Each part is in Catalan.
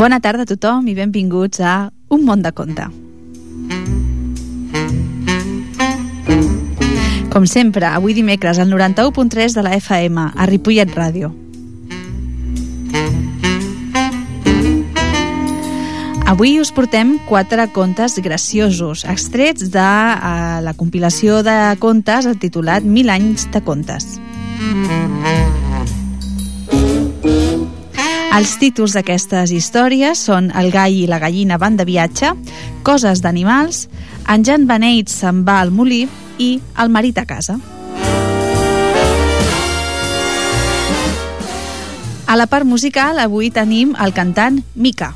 Bona tarda a tothom i benvinguts a Un món de conte. Com sempre, avui dimecres al 91.3 de la FM, a Ripollet Ràdio. Avui us portem 4 contes graciosos, extrets de la compilació de contes titulat 1000 anys de contes. Els títols d'aquestes històries són El gall i la gallina van de viatge, Coses d'animals, En Jan Beneits se'n va al molí i El marit a casa. A la part musical avui tenim el cantant Mika.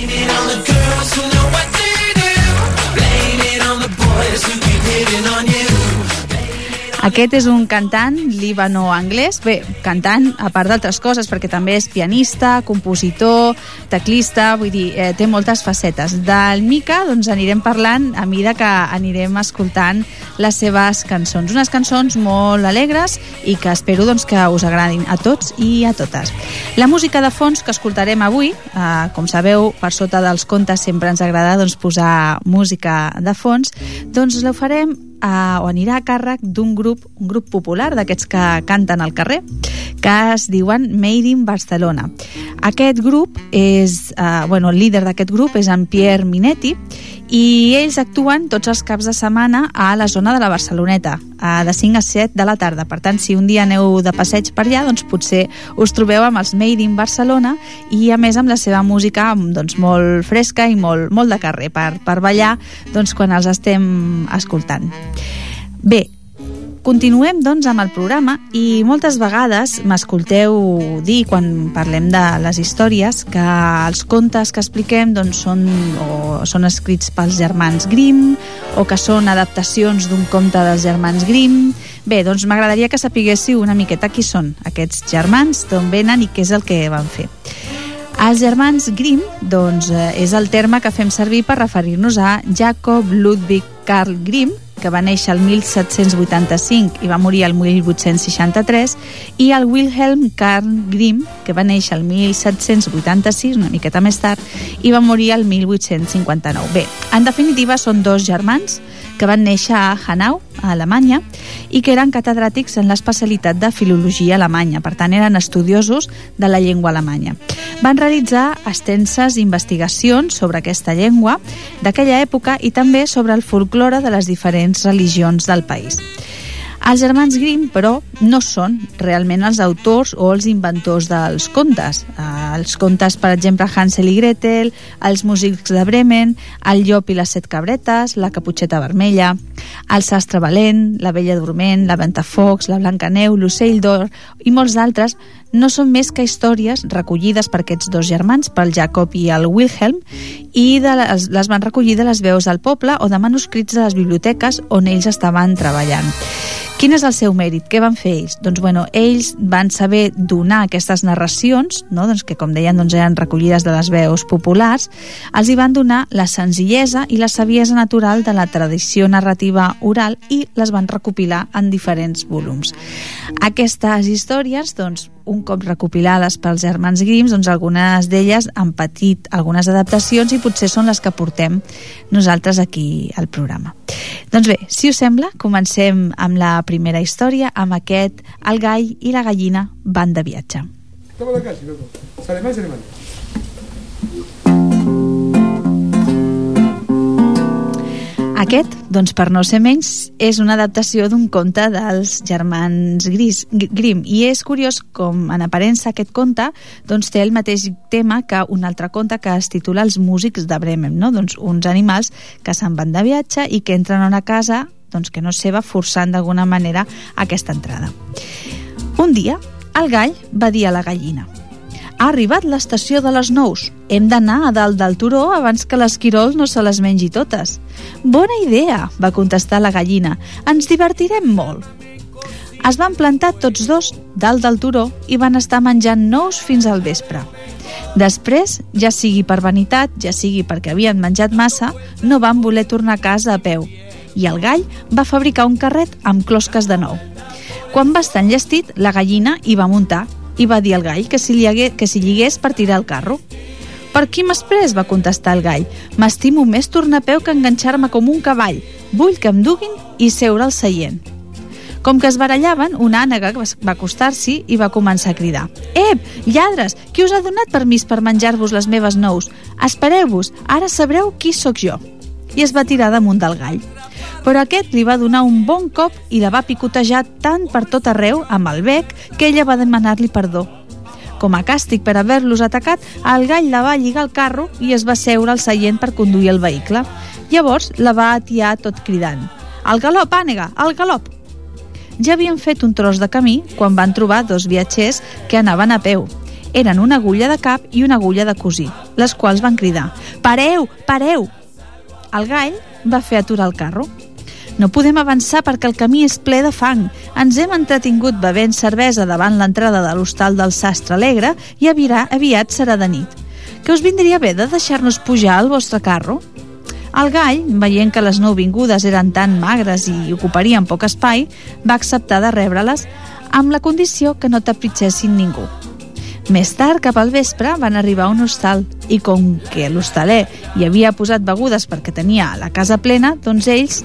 Aquest és un cantant líbano-anglès, bé, cantant a part d'altres coses, perquè també és pianista, compositor, teclista, vull dir, té moltes facetes. Del Mika, doncs, anirem parlant a mesura que anirem escoltant les seves cançons. Unes cançons molt alegres i que espero doncs, que us agradin a tots i a totes. La música de fons que escoltarem avui, com sabeu, per sota dels contes sempre ens agrada doncs, posar música de fons, doncs la farem o anirà a càrrec d'un grup, un grup popular d'aquests que canten al carrer, que es diuen Made in Barcelona. Aquest grup és, el líder d'aquest grup és en Pierre Minetti, i ells actuen tots els caps de setmana a la zona de la Barceloneta, de 5 a 7 de la tarda. Per tant, si un dia aneu de passeig per allà, doncs potser us trobeu amb els Made in Barcelona i a més amb la seva música doncs, molt fresca i molt de carrer per ballar doncs, quan els estem escoltant. Bé, continuem doncs amb el programa i moltes vegades m'escolteu dir quan parlem de les històries que els contes que expliquem doncs, són escrits pels germans Grimm o que són adaptacions d'un conte dels germans Grimm. Bé, doncs m'agradaria que sapiguéssiu una miqueta qui són aquests germans, d'on venen i què és el que van fer. Els germans Grimm doncs, és el terme que fem servir per referir-nos a Jacob Ludwig Karl Grimm, que va néixer el 1785 i va morir el 1863, i el Wilhelm Karl Grimm, que va néixer el 1786, una miqueta més tard, i va morir el 1859. Bé, en definitiva, són 2 germans que van néixer a Hanau, a Alemanya, i que eren catedràtics en l'especialitat de filologia alemanya, per tant eren estudiosos de la llengua alemanya. Van realitzar extenses investigacions sobre aquesta llengua d'aquella època i també sobre el folklore de les diferents religions del país. Els germans Grimm, però, no són realment els autors o els inventors dels contes. Els contes, per exemple, Hansel i Gretel, Els músics de Bremen, El llop i les 7 cabretes, La caputxeta vermella, El sastre valent, La bella dorment, La Ventafocs, La Blancaneu, L'ocell d'or i molts d'altres, no són més que històries recollides per aquests 2 germans, pel Jacob i el Wilhelm, i les van recollir de les veus del poble o de manuscrits de les biblioteques on ells estaven treballant. Quin és el seu mèrit? Què van fer ells? Doncs, ells van saber donar aquestes narracions, no? Doncs que, com deien, eren recollides de les veus populars, els hi van donar la senzillesa i la saviesa natural de la tradició narrativa oral i les van recopilar en diferents volums. Aquestes històries, doncs, un cop recopilades pels germans Grimm, doncs algunes d'elles han patit algunes adaptacions i potser són les que portem nosaltres aquí al programa. Doncs bé, si us sembla, comencem amb la primera història, amb aquest El gall i la gallina van de viatge. Aquest, doncs per no ser menys, és una adaptació d'un conte dels germans Grimm i és curiós com en aparença aquest conte doncs, té el mateix tema que un altre conte que es titula Els músics de Bremen, no? Doncs uns animals que se'n van de viatge i que entren a una casa doncs, que no és seva, forçant d'alguna manera aquesta entrada. Un dia, el gall va dir a la gallina: ha arribat l'estació de les 9. Hem d'anar a dalt del turó abans que l'esquirol no se les mengi totes. Bona idea, va contestar la gallina. Ens divertirem molt. Es van plantar tots 2 dalt del turó i van estar menjant nous fins al vespre. Després, ja sigui per vanitat, ja sigui perquè havien menjat massa, no van voler tornar a casa a peu. I el gall va fabricar un carret amb closques de nou. Quan va estar enllestit, la gallina hi va muntar i va dir al gall que si lligués per tirar el carro. Per qui m'has pres? Va contestar el gall. M'estimo més tornar a peu que enganxar-me com un cavall. Vull que em duguin i seure al seient. Com que es barallaven, una ànega va acostar-s'hi i va començar a cridar. Ep, lladres, qui us ha donat permís per menjar-vos les meves nous? Espereu-vos, ara sabreu qui sóc jo. I es va tirar damunt del gall. Però aquest li va donar un bon cop i la va picotejar tant per tot arreu amb el bec que ella va demanar-li perdó. Com a càstig per haver-los atacat, el gall la va lligar al carro i es va seure al seient per conduir el vehicle. Llavors la va atiar tot cridant. Al galop, ànega, al galop! Ja havien fet un tros de camí quan van trobar dos viatgers que anaven a peu. Eren una agulla de cap i una agulla de cosir, les quals van cridar «Pareu, pareu!». El gall va fer aturar el carro. «No podem avançar perquè el camí és ple de fang. Ens hem entretingut bevent cervesa davant l'entrada de l'hostal del Sastre Alegre i aviat serà de nit. Que us vindria bé de deixar-nos pujar al vostre carro?». El gall, veient que les nouvingudes eren tan magres i ocuparien poc espai, va acceptar de rebre-les amb la condició que no t'apritxessin ningú. Més tard, cap al vespre, van arribar a un hostal i com que l'hostaler hi havia posat begudes perquè tenia la casa plena, doncs ells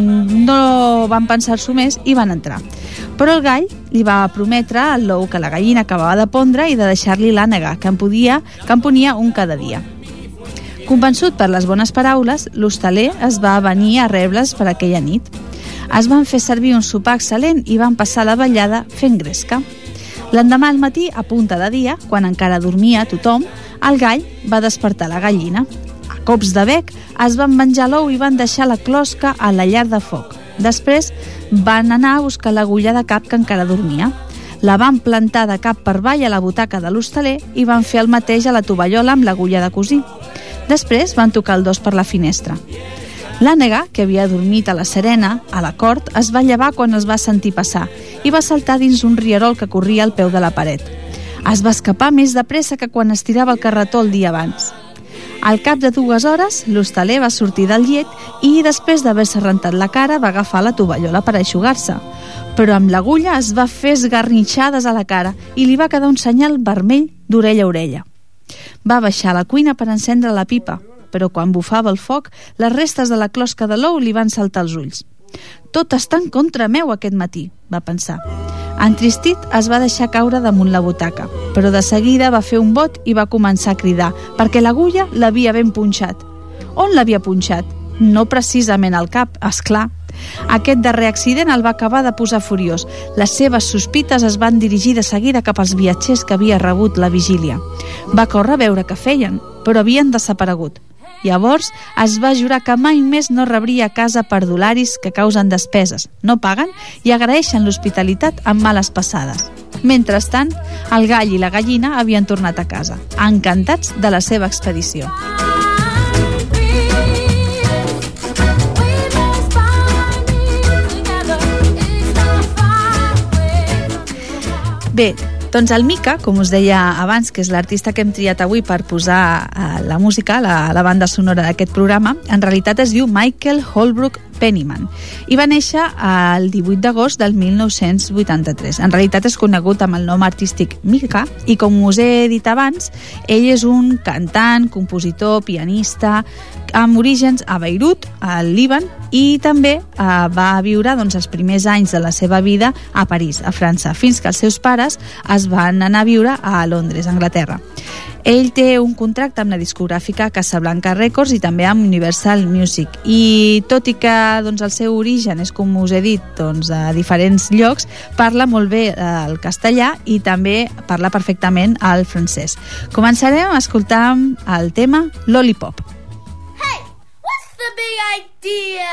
no van pensar-s'ho més i van entrar. Però el gall li va prometre al l'ou que la gallina acabava de pondre i de deixar-li l'ànega, que en ponia un cada dia. Convençut per les bones paraules, l'hostaler es va venir a rebre's per aquella nit. Es van fer servir un sopar excel·lent i van passar la vetllada fent gresca. L'endemà al matí, a punta de dia, quan encara dormia tothom, el gall va despertar la gallina. A cops de bec es van menjar l'ou i van deixar la closca a la llar de foc. Després van anar a buscar l'agulla de cap que encara dormia. La van plantar de cap per avall a la butaca de l'hostaler i van fer el mateix a la tovallola amb l'agulla de cosir. Després van tocar el dos per la finestra. L'ànega, que havia dormit a la serena, a la cort, es va llevar quan es va sentir passar i va saltar dins un rierol que corria al peu de la paret. Es va escapar més de pressa que quan estirava el carretó el dia abans. Al cap de 2 hores, l'hostaler va sortir del llet i, després d'haver-se rentat la cara, va agafar la tovallola per eixugar-se. Però amb l'agulla es va fer esgarrinxades a la cara i li va quedar un senyal vermell d'orella a orella. Va baixar a la cuina per encendre la pipa, però quan bufava el foc, les restes de la closca de l'ou li van saltar als ulls. «Tot està en contra meu aquest matí», va pensar. Entristit, es va deixar caure damunt la butaca, però de seguida va fer un bot i va començar a cridar, perquè l'agulla l'havia ben punxat. On l'havia punxat? No precisament al cap, esclar. Aquest darrer accident el va acabar de posar furiós. Les seves sospites es van dirigir de seguida cap als viatgers que havia rebut la vigília. Va córrer a veure què feien, però havien desaparegut. Llavors es va jurar que mai més no rebria a casa perdularis que causen despeses, no paguen i agraeixen l'hospitalitat amb males passades. Mentrestant, el gall i la gallina havien tornat a casa, encantats de la seva expedició. Bé, doncs el Mika, com us deia abans, que és l'artista que hem triat avui per posar la música, la banda sonora d'aquest programa, en realitat es diu Michael Holbrook Penniman i va néixer el 18 d'agost del 1983. En realitat és conegut amb el nom artístic Mika i, com us he dit abans, ell és un cantant, compositor, pianista amb orígens a Beirut, al Líban, i també va viure els primers anys de la seva vida a París, a França, fins que els seus pares es van anar a viure a Londres, Anglaterra. Ell té un contracte amb la discogràfica Casablanca Records i també amb Universal Music, i tot i que el seu origen és, com us he dit, a diferents llocs, parla molt bé el castellà i també parla perfectament el francès. Començarem escoltant el tema Lollipop. Hey, what's the big idea?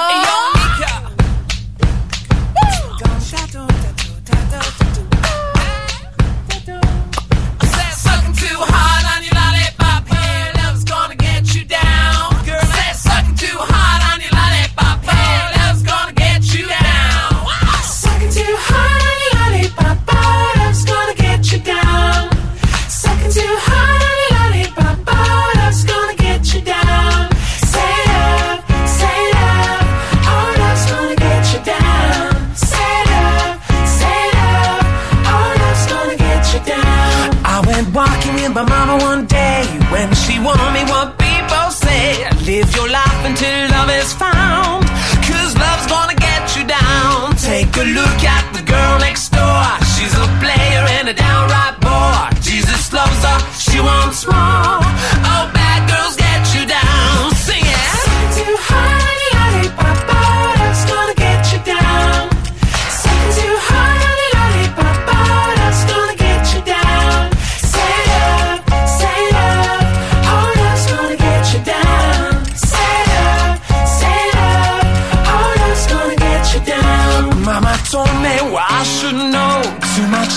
Too hard on your lollipop, hey, love's gonna get you down. Girl, said sucking too hard on your lollipop, hey, love's gonna get you down. Sucking too hard on your lollipop, oh, love's gonna get you down. Sucking too hard on your lollipop, oh, love's gonna get you down. Say love, oh, love's gonna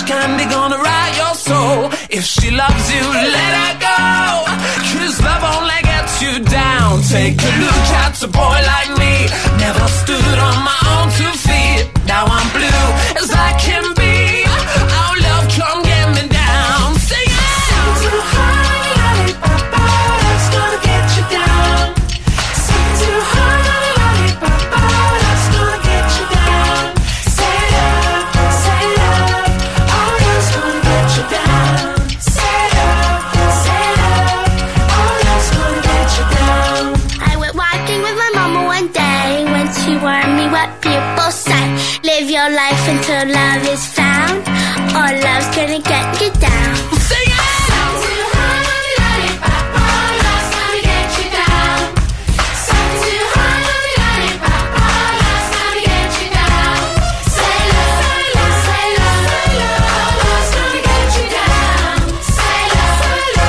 candy gonna rot your soul. If she loves you, let her go. 'Cause love only gets you down. Take a look at a boy like me. Never stood on my own 2 feet. Now I'm blue as I can be. Our love come get me down. Sing it. Too hard, lollipop, that's gonna get you down. Sing too hard, lollipop, that's gonna get you down. Say love, oh that's gonna get you down. Say love, oh that's gonna get you down. I went walking with my mama one day when she warned me what people say. Live your life until love is found, or love's gonna get you down. Sing it! Too hard, lollipop, love's gonna get you down. Too hard, lollipop, love's gonna get you down. Say love, oh love's gonna get you down. Say love,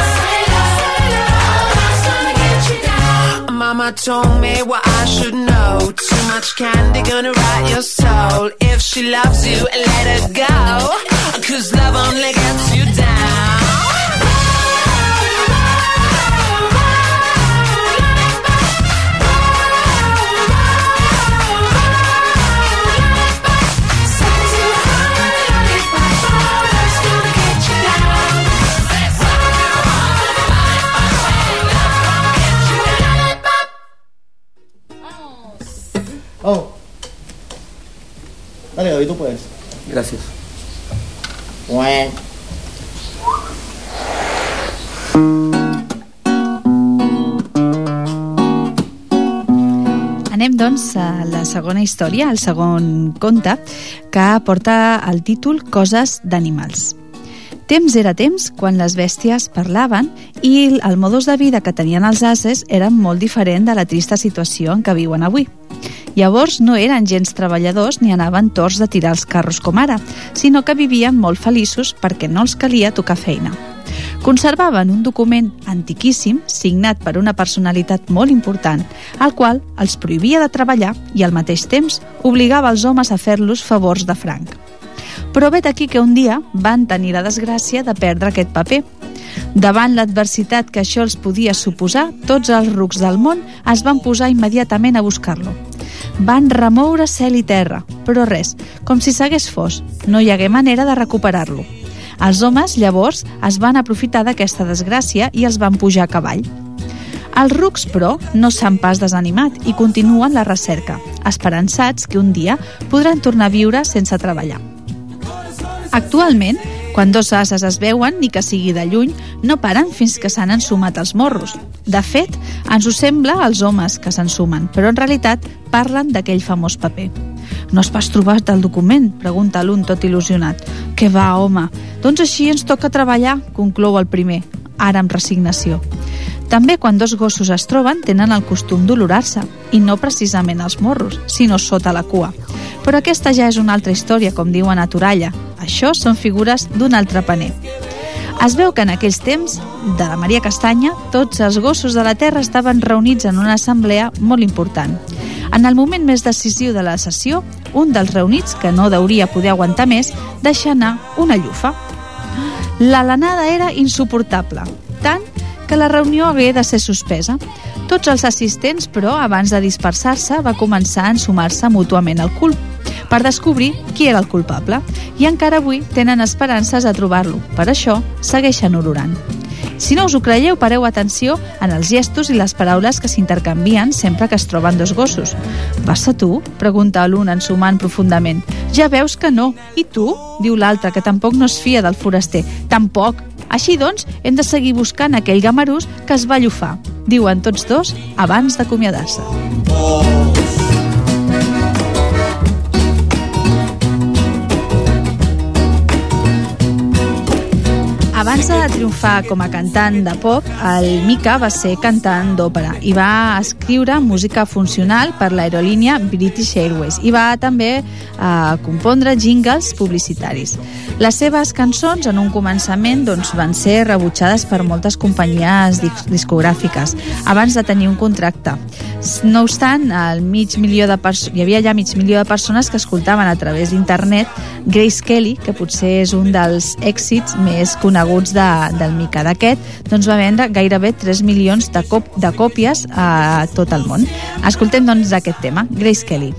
oh love's gonna get you down. Mama told me what I should know. Too much candy gonna rot your soul. If she loves you, let her go. 'Cause love only gets you down. Oh. Dale, David, tú puedes. Gracias. Bueno. Anem, doncs, a la segona història, el segon conte, que porta el títol Coses d'animals. Temps era temps quan les bèsties parlaven i el modus de vida que tenien els ases era molt diferent de la trista situació en què viuen avui. Llavors no eren gens treballadors ni anaven torts de tirar els carros com ara, sinó que vivien molt feliços perquè no els calia tocar feina. Conservaven un document antiquíssim signat per una personalitat molt important, el qual els prohibia de treballar i al mateix temps obligava els homes a fer-los favors de franc. Però vet aquí que un dia van tenir la desgràcia de perdre aquest paper. Davant l'adversitat que això els podia suposar, tots els rucs del món es van posar immediatament a buscar-lo. Van remoure cel i terra, però res, com si s'hagués fos, no hi hagué manera de recuperar-lo. Els homes, llavors, es van aprofitar d'aquesta desgràcia i els van pujar a cavall. Els rucs, però, no s'han pas desanimat i continuen la recerca, esperançats que un dia podran tornar a viure sense treballar. Actualment, quan dos ases es veuen, ni que sigui de lluny, no paren fins que s'han ensumat els morros. De fet, ens ho sembla als homes que s'ensumen, però en realitat parlen d'aquell famós paper. «No has pas trobat el document?», pregunta l'un tot il·lusionat. «Què va, home? Doncs així ens toca treballar», conclou el primer, ara amb resignació. També quan dos gossos es troben tenen el costum d'olorar-se, i no precisament als morros, sinó sota la cua. Però aquesta ja és una altra història, com diuen a Toralla. Això són figures d'un altre paner. Es veu que en aquells temps de la Maria Castanya tots els gossos de la terra estaven reunits en una assemblea molt important. En el moment més decisiu de la sessió, un dels reunits, que no deuria poder aguantar més, deixa anar una llufa. L'alenada era insuportable, tant que la reunió hagué de ser suspesa. Tots els assistents, però, abans de dispersar-se, va començar a ensumar-se mútuament el cul per descobrir qui era el culpable, i encara avui tenen esperances a trobar-lo. Per això segueixen olorant. Si no us ho creieu, pareu atenció en els gestos i les paraules que s'intercanvien sempre que es troben dos gossos. «Passa tu?», pregunta l'un ensumant profundament. «Ja veus que no. I tu?», diu l'altre, que tampoc no es fia del foraster. «Tampoc. Així doncs, hem de seguir buscant aquell gamarús que es va llufar», diuen tots dos abans d'acomiadar-se. Abans de triomfar com a cantant de pop, el Mika va ser cantant d'òpera i va escriure música funcional per l'aerolínia British Airways i va també compondre jingles publicitaris. Les seves cançons en un començament van ser rebutjades per moltes companyies discogràfiques abans de tenir un contracte. No obstant, hi havia ja mig milió de persones que escoltaven a través d'internet Grace Kelly, que potser és un dels èxits més coneguts del Mika. D'aquest, doncs va vendre gairebé 3 milions de còpies a tot el món. Escoltem, doncs, aquest tema, Grace Kelly.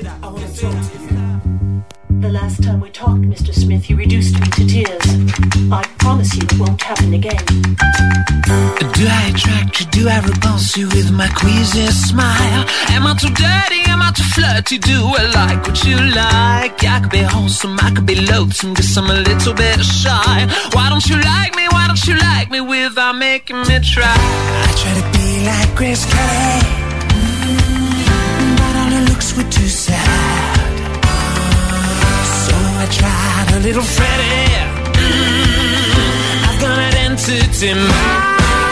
The last time we talked, Mr. Smith, you reduced me to tears. I promise you it won't happen again. Do I attract you? Do I repulse you with my queasy smile? Am I too dirty? Am I too flirty? Do I like what you like? I could be wholesome, I could be loathsome, guess I'm a little bit shy. Why don't you like me? Why don't you like me without making me try? I try to be like Grace Kelly, but all her looks were too sad. So I tried a little Freddie. I've got an entity mind.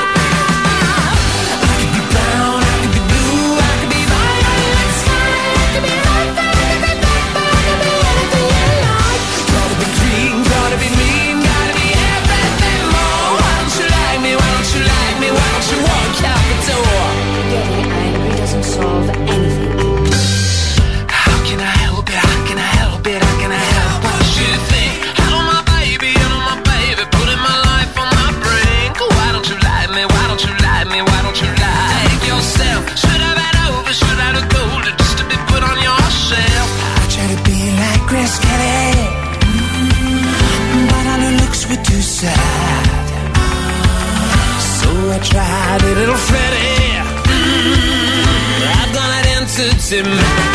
Tried a little Freddie. I've got an entity mind.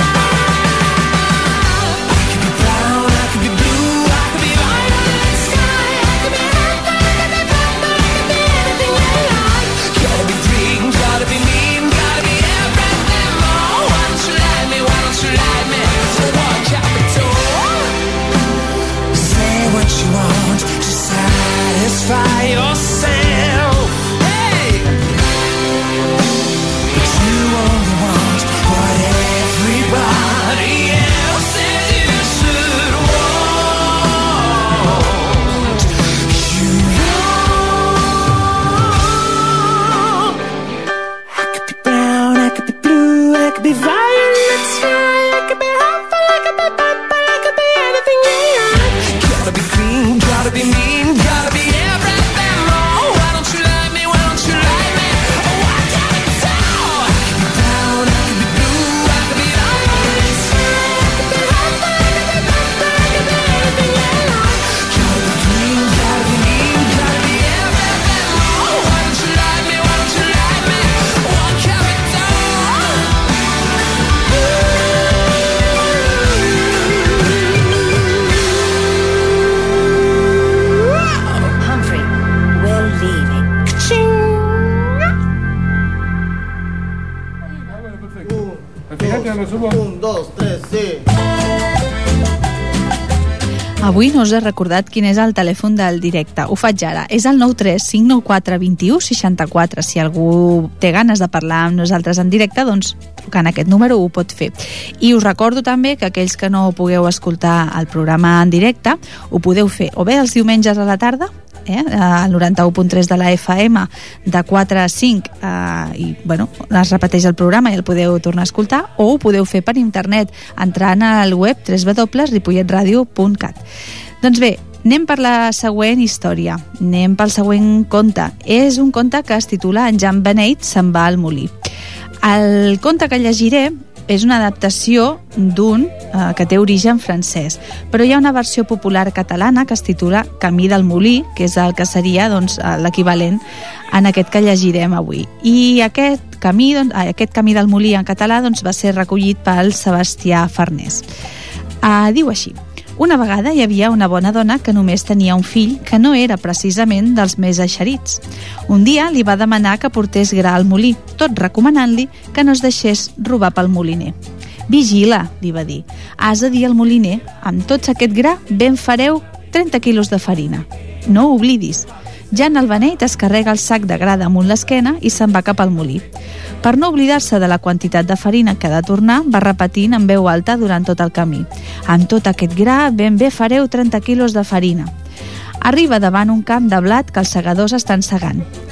I could be brown, I could be blue, I could be violet sky. I could be red, I could be purple, I could be anything you like. Gotta be green, gotta be mean, gotta be everything more. Why don't you like me? Why don't you like me? So walk out the door. Say what you want to satisfy yourself. Avui no us he recordat quin és el telèfon del directe. Ho faig ara. És el 93 594 21 64. Si algú té ganes de parlar amb nosaltres en directe, doncs trucant aquest número ho pot fer. I us recordo també que aquells que no pugueu escoltar el programa en directe, ho podeu fer o bé els diumenges a la tarda, al 91.3 de la FM de 4 a 5 i bueno, es repeteix el programa i el podeu tornar a escoltar, o ho podeu fer per internet entrant al web www.ripolletradio.cat. Doncs bé, anem per la següent història, anem pel següent conte. És un conte que es titula En Jan Beneit se'n va al molí. El conte que llegiré és una adaptació d'un que té origen francès, però hi ha una versió popular catalana que es titula Camí del Molí, que és el que seria doncs, l'equivalent en aquest que llegirem avui. I aquest camí del Molí en català doncs, va ser recollit pel Sebastià Farnés. Diu així: una vegada hi havia una bona dona que només tenia un fill que no era precisament dels més eixerits. Un dia li va demanar que portés gra al molí, tot recomanant-li que no es deixés robar pel moliner. Vigila, li va dir, has de dir al moliner, amb tots aquest gra ben fareu 30 quilos de farina. No ho oblidis. Jan el Beneit es carrega el sac de gra damunt l'esquena i se'n va cap al molí. Per no oblidar-se de la quantitat de farina que ha de tornar, va repetint en veu alta durant tot el camí. Amb tot aquest gra ben bé fareu 30 quilos de farina. Arriba davant un camp de blat que els segadors estan segant.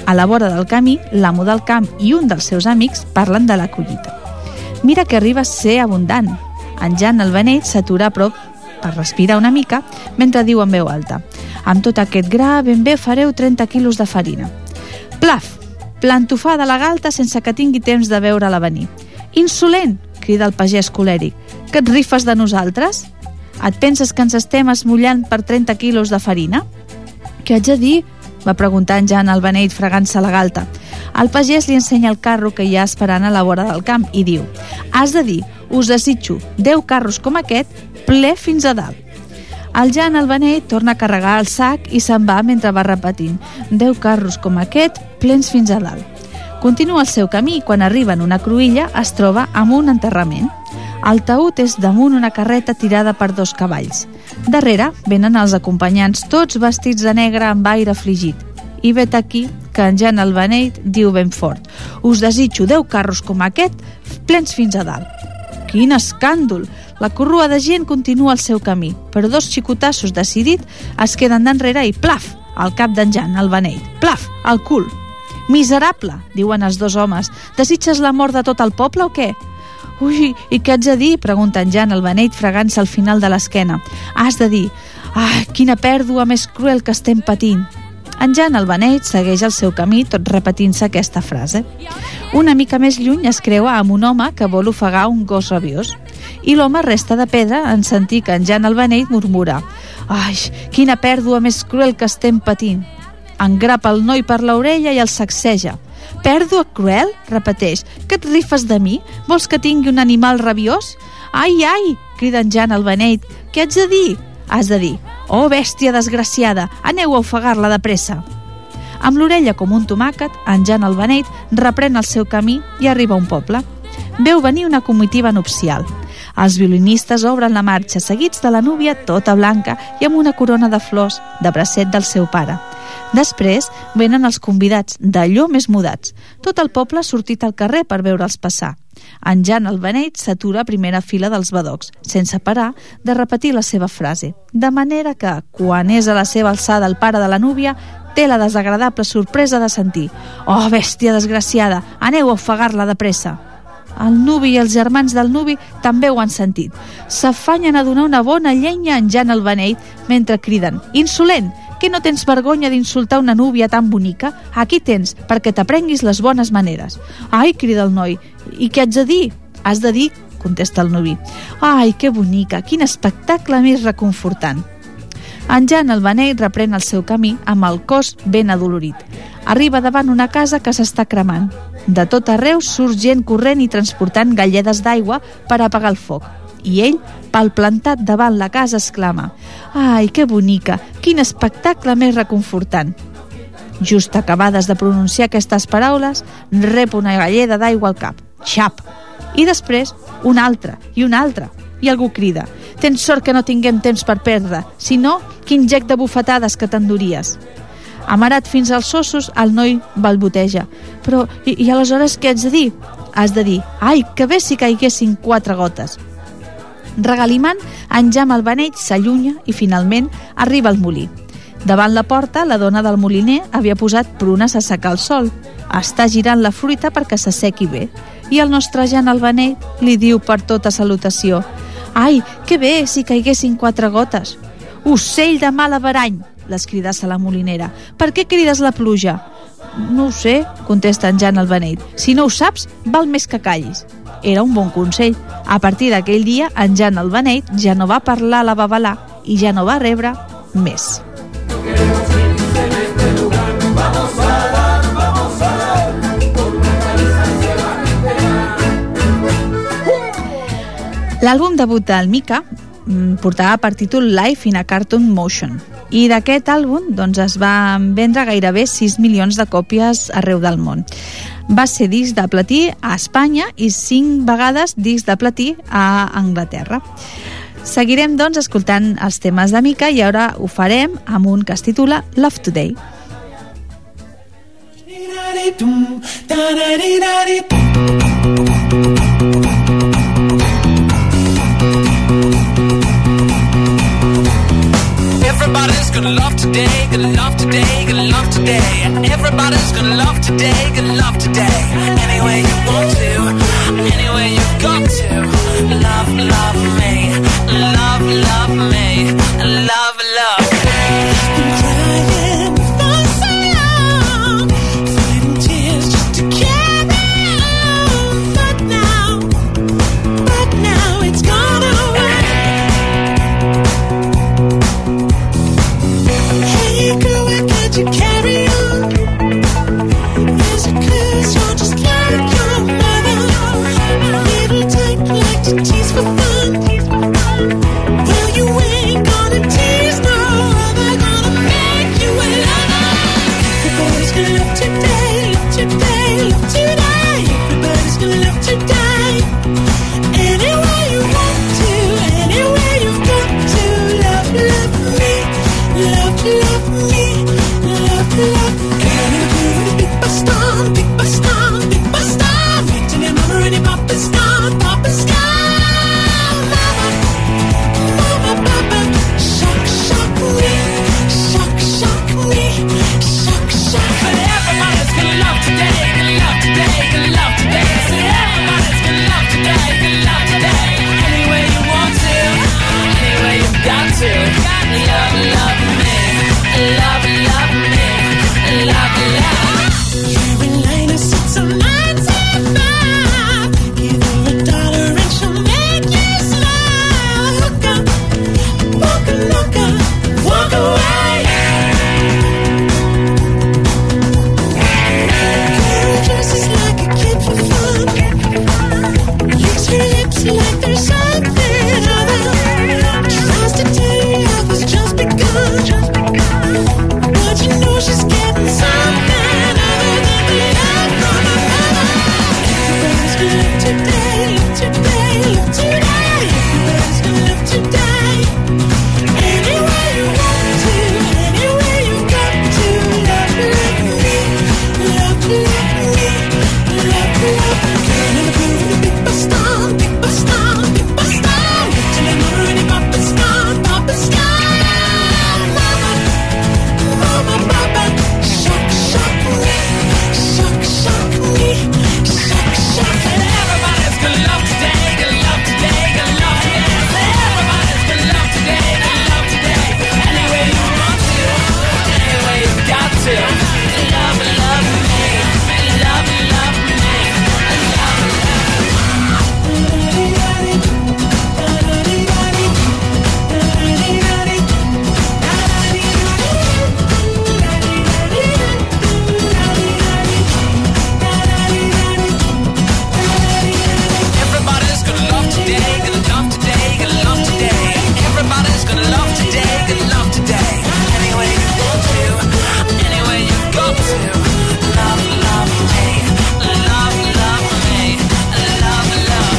A la vora del camí, l'amo del camp i un dels seus amics parlen de la collita. Mira que arriba a ser abundant. En Jan el beneit s'atura a prop per respirar una mica mentre diu en veu alta: amb tot aquest gra ben bé fareu 30 quilos de farina. Plaf! Plantofada la galta sense que tingui temps de veure-la venir. Insolent! Crida el pagès colèric. Que et rifes de nosaltres? Et penses que ens estem esmullant per 30 quilos de farina? Què haig de dir? Va preguntar en Jan el beneit fregant-se la galta. El pagès li ensenya el carro que hi ha esperant a la vora del camp i diu: has de dir, us desitjo 10 carros com aquest, ple fins a dalt. El Jan el beneit torna a carregar el sac i se'n va mentre va repetint: 10 carros com aquest, plens fins a dalt. Continua el seu camí i quan arriba en una cruïlla es troba amb un enterrament. El taüt és damunt una carreta tirada per 2 cavalls. Darrere venen els acompanyants tots vestits de negre amb aire afligit. I vet aquí que en Jan el beneit diu ben fort: us desitjo 10 carros com aquest, plens fins a dalt. Quin escàndol! La corrua de gent continua el seu camí, però 2 xicotassos decidit es queden d'enrere i plaf! Al cap d'en Jan el beneit. Plaf! Al cul! Miserable! Diuen els 2 homes. Desitges la mort de tot el poble o què? Ui, i què haig de dir? Pregunta en Jan el beneit fregant-se al final de l'esquena. Has de dir: ah, quina pèrdua més cruel que estem patint. En Jan el beneit segueix el seu camí tot repetint-se aquesta frase. Una mica més lluny es creua amb un home que vol ofegar un gos rabiós. I l'home resta de pedra en sentir que en Jan el beneit murmura: ai, quina pèrdua més cruel que estem patint. Engrapa el noi per l'orella i el sacseja. Pèrdua cruel? Repeteix. Que et rifes de mi? Vols que tingui un animal rabiós? Ai, ai! Crida en Jan el beneit. Què haig de dir? Has de dir: oh, bèstia desgraciada, aneu a ofegar-la de pressa. Amb l'orella com un tomàquet, en Jan el beneit reprèn el seu camí i arriba a un poble. Veu venir una comitiva nupcial. Els violinistes obren la marxa, seguits de la núvia tota blanca i amb una corona de flors de bracet del seu pare. Després venen els convidats, d'allò més mudats. Tot el poble ha sortit al carrer per veure'ls passar. En Jan el beneit s'atura a primera fila dels badocs, sense parar de repetir la seva frase, de manera que, quan és a la seva alçada el pare de la núvia, té la desagradable sorpresa de sentir: oh, bèstia desgraciada, aneu a ofegar-la de pressa. El nuvi i els germans del nuvi també ho han sentit. S'afanyen a donar una bona llenya a en Jan el beneit mentre criden: insolent! Que no tens vergonya d'insultar una núvia tan bonica? Aquí tens, perquè t'aprenguis les bones maneres. Ai, crida el noi, i què haig de dir? Has de dir, contesta el nuvi: ai, que bonica, quin espectacle més reconfortant. En Jan el beneit reprèn el seu camí amb el cos ben adolorit. Arriba davant una casa que s'està cremant. De tot arreu surt gent corrent i transportant galledes d'aigua per apagar el foc. I ell, palplantat davant la casa, exclama: ai, que bonica, quin espectacle més reconfortant. Just acabades de pronunciar aquestes paraules, rep una galleda d'aigua al cap. Xap! I després, una altra i una altra. I algú crida: tens sort que no tinguem temps per perdre, si no, quin gec de bufetades que t'enduries. Amarat fins als ossos, el noi balboteja: però, i aleshores què haig de dir? Has de dir: ai, que bé si caiguessin 4 gotes. Regalimant, en Jan el beneit s'allunya i finalment arriba al molí. Davant la porta, la dona del moliner havia posat prunes a secar el sol. Està girant la fruita perquè s'assequi bé. I el nostre Jan el beneit li diu per tota salutació: ai, que bé si caiguessin 4 gotes. Ocell de mal averany, les cridassa la molinera. Per què crides la pluja? No ho sé, contesta en Jan el beneit. Si no ho saps, val més que callis. Era un bon consell. A partir d'aquell dia, en Jan el beneit ja no va parlar a la babalà i ja no va rebre més. L'àlbum debut del Mika portava per títol Life in a Cartoon Motion i d'aquest àlbum doncs, es va vendre gairebé 6 milions de còpies arreu del món. Va ser disc de platí a Espanya i 5 vegades disc de platí a Anglaterra. Seguirem doncs escoltant els temes de Mika i ara ho farem amb un que es titula Love Today. Everybody's gonna love today, gonna love today, gonna love today. Everybody's gonna love today, gonna love today. Any way you want to, any way you've got to. Love, love me, love, love me, love, love me. Crying for so long, fighting tears just to carry on. But now it's gone away. Hey girl, why can't you carry on? Is it 'cause you're just like your mother? Little type like to tease for fun. Well, you ain't gonna tease no other, gonna make you a lover. Everybody's gonna love today, love today, love today. Everybody's gonna love today. Any way you want to, any way you've got to. Love, love me, love, love me, love, love. Girl, in the groove with a big bus down, big bus down, big bus down. Wait till your mama and your papa's gone, papa's gone. Mama, papa, shock, shock me, shock, shock me, shock, shock. But everybody's gonna love today, gonna love today, gonna love today. I said everybody's gonna love today, gonna love today. Any way you want to, any way you've got to. Love, love me, love, love me, love, love. Carolina sits on 95. Give her $1 and she'll make you smile. Hook up, walk a looker, walk away. Girl dresses like a kid for fun. Licks her lips like there's something other. Tries to tell you love has just begun. But you know she's getting something other than the love from her mother. Everybody's gonna love today, love today, love today. Everybody's gonna love today. Any way you want to, any way you've got to. Love, love me, love, love me, love, love. Girl in the groove with a big bus down, big bus down, big bus down. Wait till your mama and your papa's gone, papa's gone. Mama, papa, shock, shock me, shock, shock me, shock, shock. And everybody's gonna love today, gonna love today, gonna love today. I said everybody's gonna love today, gonna love today. Any way you want to, any way you've got to. Love, love me, love, love me, everybody's gonna love today, gonna love today, gonna love today. Everybody's gonna love today, gonna love today. Any way you want to, any way you've got to. Love, love me, love, love me, love, love.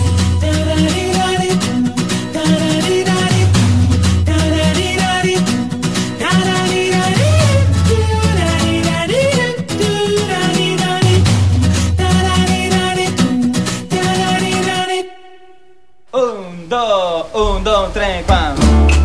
Un, dos, tres, cuatro.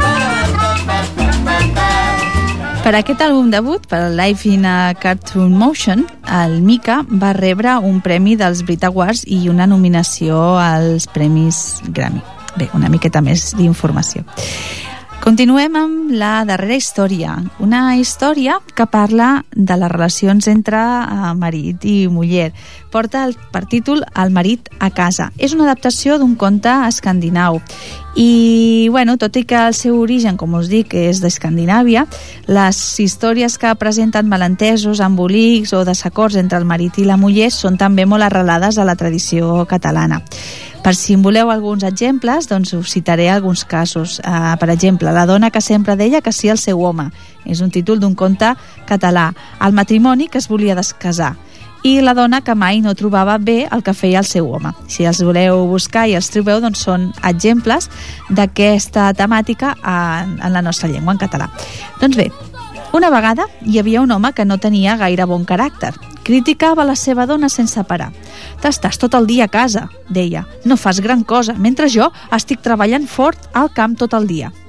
Per aquest àlbum debut, per Life in a Cartoon Motion, el Mika va rebre un premi dels Brit Awards i una nominació als Premis Grammy. Bé, una miqueta més d'informació. Continuem amb la darrera història, una història que parla de les relacions entre marit i muller. Porta per títol El marit a casa. És una adaptació d'un conte escandinau i, bueno, tot i que el seu origen, com us dic, és d'Escandinàvia, les històries que presenten malentesos, embolics o desacords entre el marit i la muller són també molt arrelades a la tradició catalana. Per si en voleu alguns exemples, doncs us citaré alguns casos. Per exemple, La dona que sempre deia que sí al seu home. És un títol d'un conte català. El matrimoni que es volia descasar. I La dona que mai no trobava bé el que feia el seu home. Si els voleu buscar i els trobeu, doncs són exemples d'aquesta temàtica en la nostra llengua, en català. Doncs bé, una vegada hi havia un home que no tenia gaire bon caràcter. Criticava la seva dona sense parar. «T'estàs tot el dia a casa», deia. «No fas gran cosa, mentre jo estic treballant fort al camp tot el dia».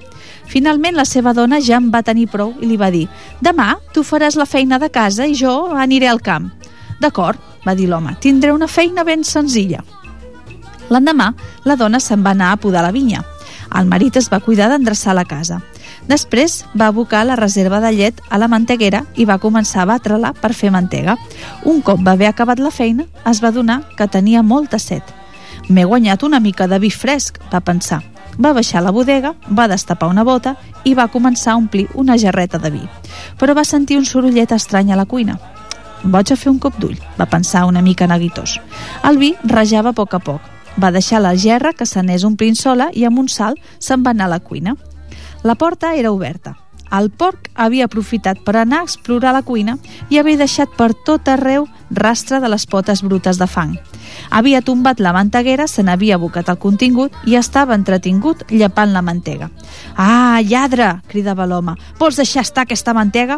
Finalment, la seva dona ja en va tenir prou i li va dir: «Demà tu faràs la feina de casa i jo aniré al camp». «D'acord», va dir l'home, «tindré una feina ben senzilla». L'endemà, la dona se'n va anar a podar la vinya. El marit es va cuidar d'endreçar la casa. Després va abocar la reserva de llet a la manteguera i va començar a batre-la per fer mantega. Un cop va haver acabat la feina, es va adonar que tenia molta set. «M'he guanyat una mica de vi fresc», va pensar. Va baixar a la bodega, va destapar una bota i va començar a omplir una jarreta de vi. Però va sentir un sorollet estrany a la cuina. «Vaig a fer un cop d'ull», va pensar una mica neguitós. El vi rajava a poc. Va deixar la gerra que s'anés omplint sola i amb un salt se'n va anar a la cuina. La porta era oberta. El porc havia aprofitat per anar a explorar la cuina i havia deixat per tot arreu rastre de les potes brutes de fang. Havia tombat la manteguera, se n'havia abocat el contingut i estava entretingut llepant la mantega. «Ah, lladre!», cridava l'home. «Vols deixar estar aquesta mantega?».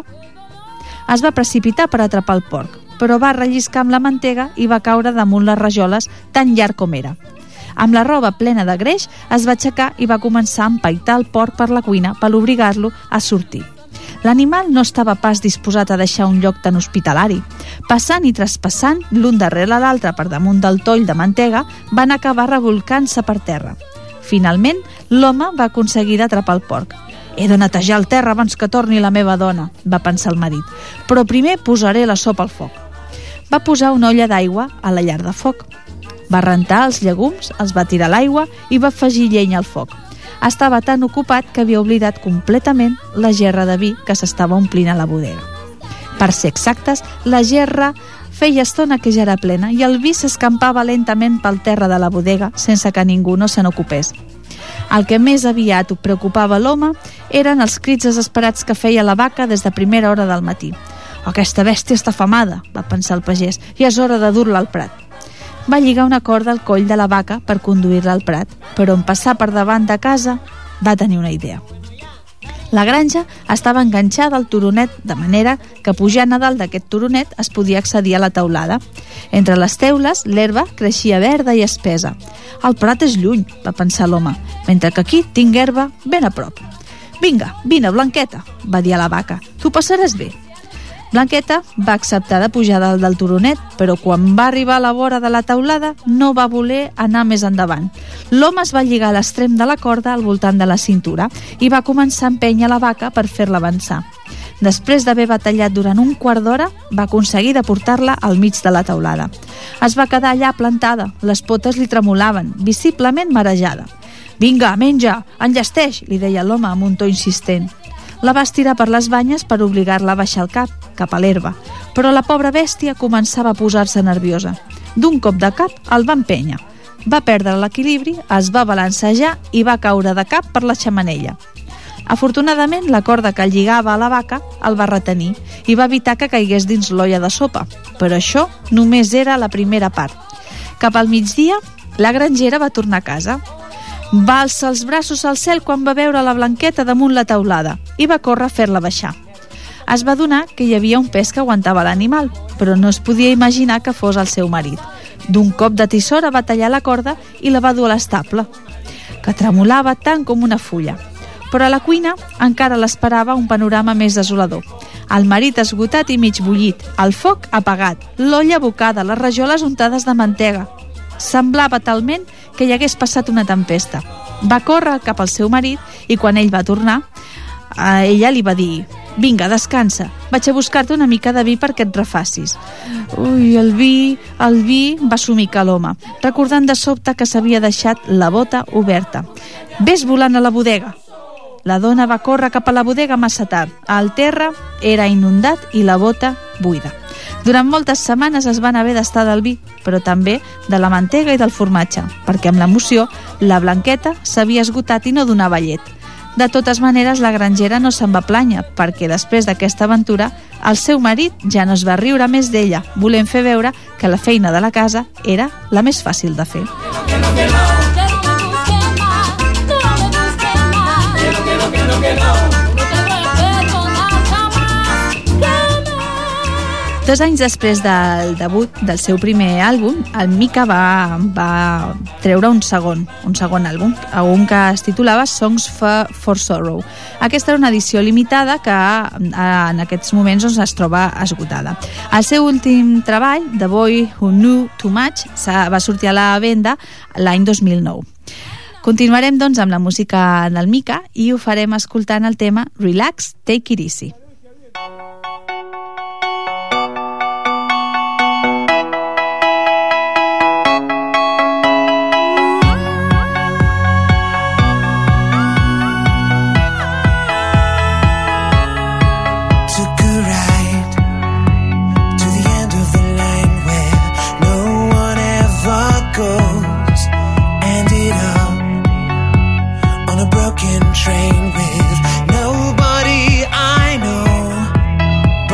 Es va precipitar per atrapar el porc, però va relliscar amb la mantega i va caure damunt les rajoles tan llarg com era. Amb la roba plena de greix, es va aixecar i va començar a empaitar el porc per la cuina per obligar-lo a sortir. L'animal no estava pas disposat a deixar un lloc tan hospitalari. Passant i traspassant, l'un darrere l'altre per damunt del toll de mantega, van acabar revolcant-se per terra. Finalment, l'home va aconseguir d'atrapar el porc. «He de netejar el terra abans que torni la meva dona», va pensar el marit, «però primer posaré la sopa al foc». Va posar una olla d'aigua a la llar de foc. Va rentar els llegums, els va tirar a l'aigua i va afegir llenya al foc. Estava tan ocupat que havia oblidat completament la gerra de vi que s'estava omplint a la bodega. Per ser exactes, la gerra feia estona que ja era plena i el vi s'escampava lentament pel terra de la bodega sense que ningú no se n'ocupés. El que més aviat preocupava l'home eren els crits desesperats que feia la vaca des de primera hora del matí. «Aquesta bèstia està afamada», va pensar el pagès, «i és hora de dur-la al prat». Va lligar una corda al coll de la vaca per conduir-la al prat, però en passar per davant de casa va tenir una idea. La granja estava enganxada al turonet, de manera que pujant a dalt d'aquest turonet es podia accedir a la teulada. Entre les teules, l'herba creixia verda i espessa. «El prat és lluny», va pensar l'home, «mentre que aquí tinc herba ben a prop». «Vinga, vine, Blanqueta», va dir a la vaca, «tu passaràs bé». Blanqueta va acceptar de pujar dalt del turonet, però quan va arribar a la vora de la teulada no va voler anar més endavant. L'home es va lligar a l'extrem de la corda al voltant de la cintura i va començar a empènyer la vaca per fer-la avançar. Després d'haver batallat durant un quart d'hora, va aconseguir de portar-la al mig de la teulada. Es va quedar allà plantada, les potes li tremolaven, visiblement marejada. «Vinga, menja, enllesteix», li deia l'home amb un to insistent. La va estirar per les banyes per obligar-la a baixar el cap a l'herba, però la pobra bèstia començava a posar-se nerviosa. D'un cop de cap el va empènyer. Va perdre l'equilibri, es va balancejar i va caure de cap per la xemeneia. Afortunadament, la corda que el lligava a la vaca el va retenir i va evitar que caigués dins l'olla de sopa, però això només era la primera part. Cap al migdia, la grangera va tornar a casa. Va alçar els braços al cel quan va veure la Blanqueta damunt la teulada i va córrer a fer-la baixar. Es va adonar que hi havia un pes que aguantava l'animal, però no es podia imaginar que fos el seu marit. D'un cop de tisora va tallar la corda i la va dur a l'estable, que tremolava tant com una fulla. Però a la cuina encara l'esperava un panorama més desolador. El marit esgotat i mig bullit, el foc apagat, l'olla abocada, les rajoles untades de mantega. Semblava talment que hi hagués passat una tempesta. Va córrer cap al seu marit i quan ell va tornar, ella li va dir: «Vinga, descansa, vaig a buscar-te una mica de vi perquè et refacis». «Ui, el vi», va somicar l'home, recordant de sobte que s'havia deixat la bota oberta. «Ves volant a la bodega». La dona va córrer cap a la bodega massa tard. El terra era inundat i la bota buida. Durant moltes setmanes es van haver d'estar del vi, però també de la mantega i del formatge, perquè amb l'emoció la Blanqueta s'havia esgotat i no donava llet. De totes maneres, la grangera no se'n va plànyer, perquè després d'aquesta aventura el seu marit ja no es va riure més d'ella, volent fer veure que la feina de la casa era la més fàcil de fer. 2 anys després del debut del seu primer àlbum, el Mika va treure un segon àlbum que es titulava Songs for Sorrow. Aquesta era una edició limitada que en aquests moments es troba esgotada. El seu últim treball, The Boy Who Knew Too Much, va sortir a la venda l'any 2009. Continuarem doncs amb la música del Mika i ho farem escoltant el tema Relax, Take It Easy. Train with nobody I know.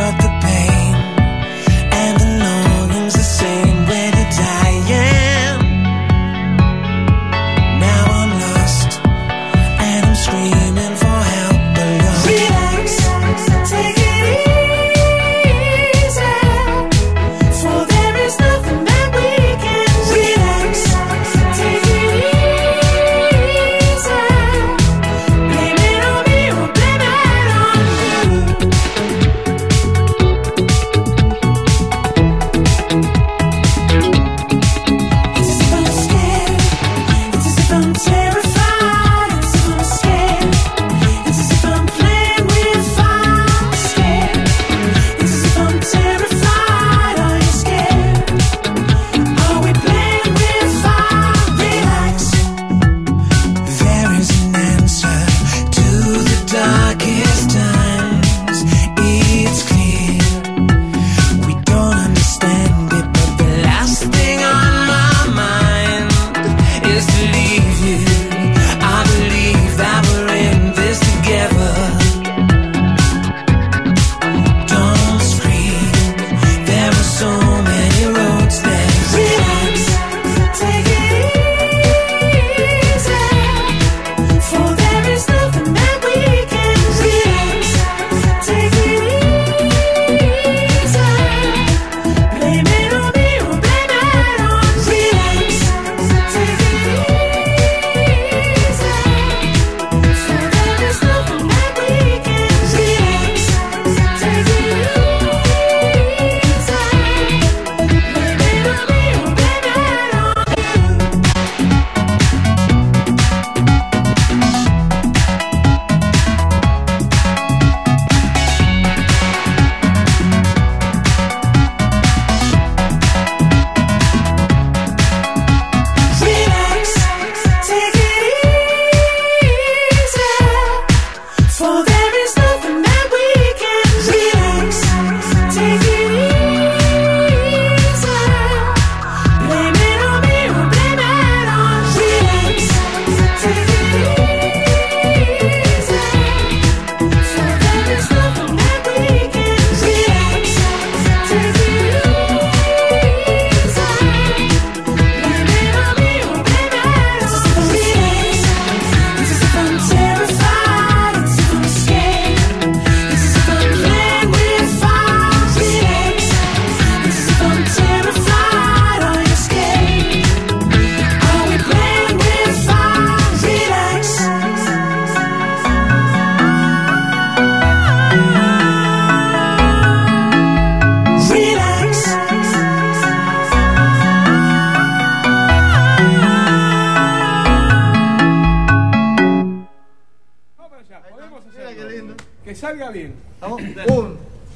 Que salga bien. Vamos. 1,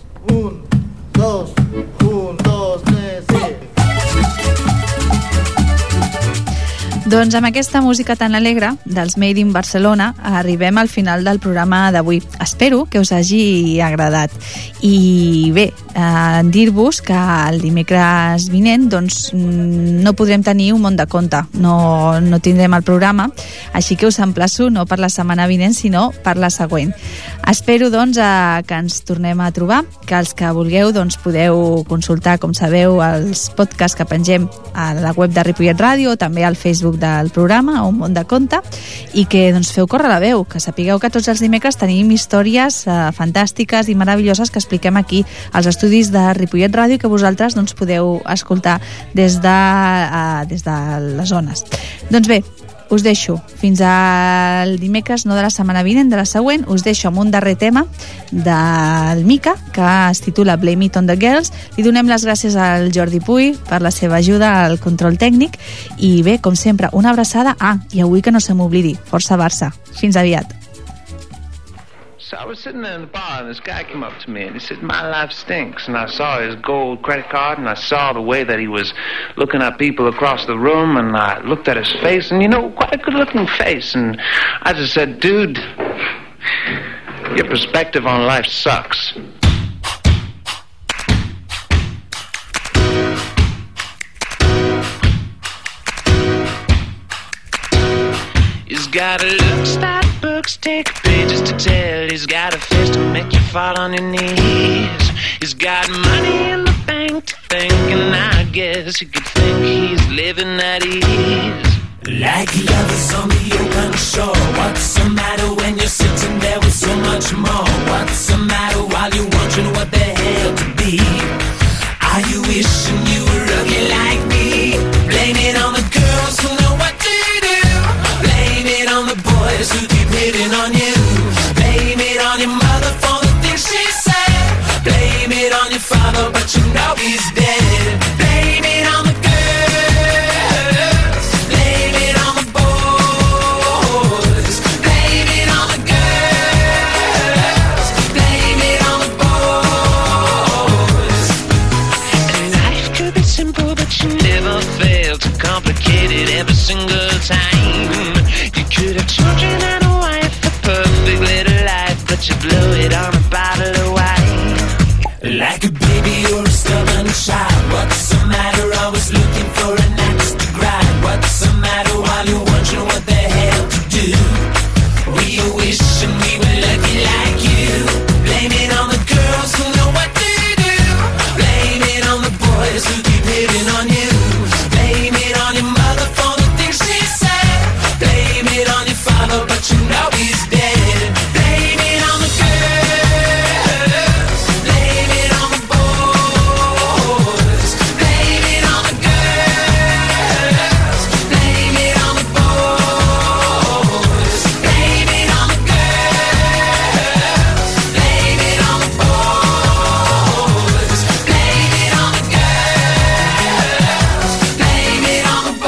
2, 3, sí. Doncs amb aquesta música tan alegre dels Made in Barcelona arribem al final del programa d'avui. Espero que us hagi agradat. I bé, dir-vos que el dimecres vinent doncs, no podrem tenir un món de conte, no tindrem el programa, així que us emplaço no per la setmana vinent sinó per la següent. Espero doncs que ens tornem a trobar, que els que vulgueu doncs, podeu consultar, com sabeu, els podcasts que pengem a la web de Ripollet Ràdio o també al Facebook Facebook del programa, Un món de conte, i que doncs, feu córrer la veu, que sapigueu que tots els dimecres tenim històries fantàstiques i meravelloses que expliquem aquí als estudis de Ripollet Ràdio i que vosaltres doncs, podeu escoltar des de les zones. Doncs bé, us deixo fins al dimecres, no de la setmana vinent, de la següent. Us deixo amb un darrer tema del Mica, que es titula Blame It on the Girls. Li donem les gràcies al Jordi Puy per la seva ajuda al control tècnic i bé, com sempre, una abraçada. I avui que no se m'oblidi, força Barça. Fins aviat. So I was sitting there in the bar and this guy came up to me and he said, "My life stinks." And I saw his gold credit card and I saw the way that he was looking at people across the room, and I looked at his face, and quite a good looking face, and I just said, "Dude, your perspective on life sucks." He's got a looks that books take pages to tell. He's got a face to make you fall on your knees. He's got money in the bank to think, and I guess you could think he's living at ease. Like lovers on the open shore. What's the matter when you're sitting there with so much more? What's the matter while you're wondering what the hell to be? Are you wishing you were ugly like me? Blame it on the girls who know what to do. Blame it on the boys who keep hitting on you. Blame it on your mother for the things she said. Blame it on your father, but you know he's dead. Blame it on the girls. Blame it on the boys. Blame it on the girls. Blame it on the boys. And life could be simple, but you never fail to complicate it every single time. You could have children and a wife, a perfect little life, but you blow it on a bottle of wine. Like a baby or a stubborn child. What's the matter? Always looking for an axe to grind. What's the matter while you're wondering what the hell to do? We wishing we were lucky like you. Blame it on the girls who know what to do. Blame it on the boys who keep hitting on you. Blame it on your mother for the things she said. Blame it on your father, but you know he's dead. Blame it on the girls. Blame it on the boys. Blame it on the girls. Blame it on the boys. Blame it on the girls. Blame it on the boys. Blame it on the girls. Blame it on the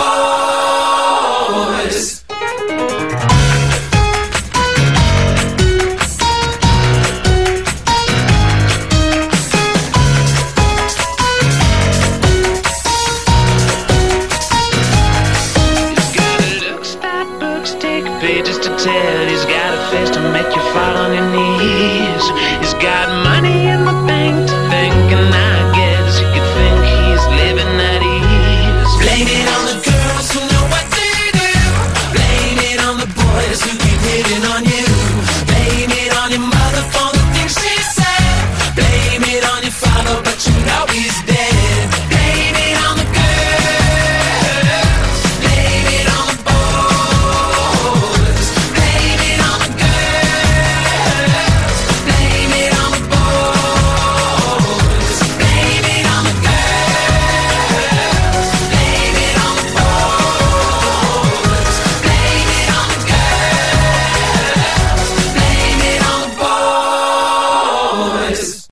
boys. He's got looks that books take pages to tell. He's got a face to make you fall on your knees. He's got money